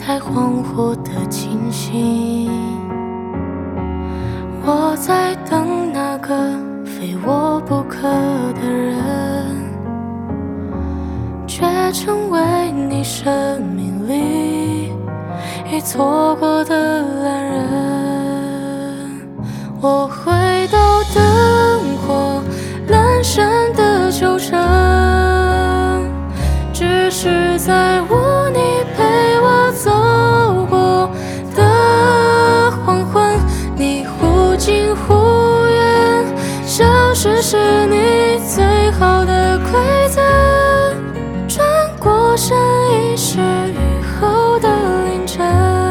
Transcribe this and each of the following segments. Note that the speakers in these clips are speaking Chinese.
太恍惚的清醒。我在等那个非我不可的人，却成为你生命里已错过的烂人。我回到灯火阑珊的旧城，只是在乎你陪我走过的黄昏。你忽近忽远，消失是你最好的馈赠。转过身已是雨后的凌晨。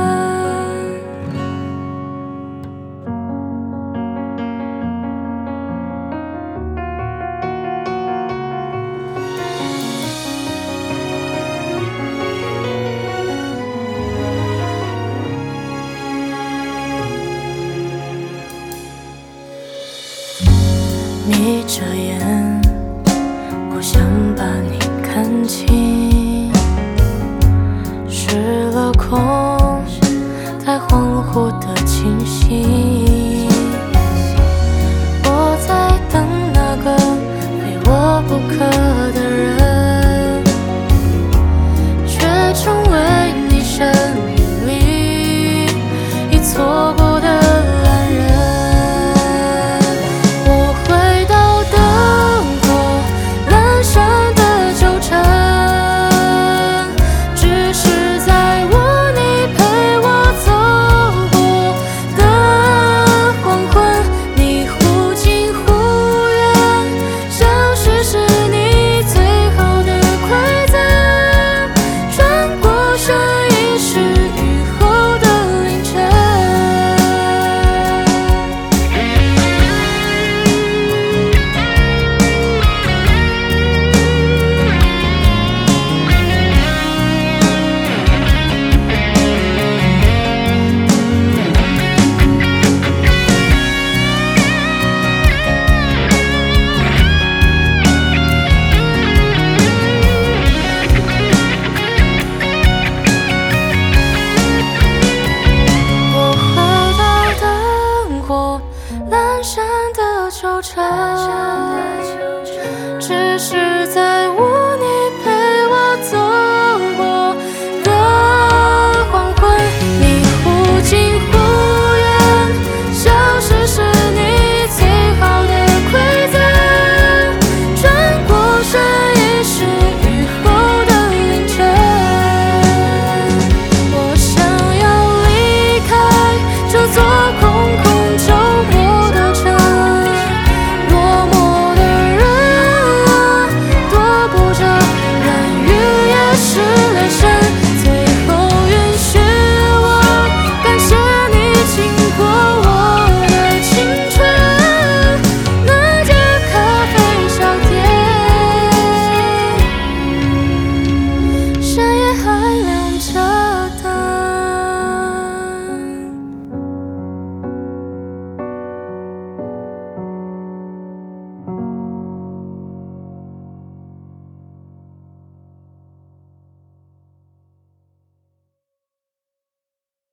眯着眼，不想把你看清，失了控，太恍惚的清醒。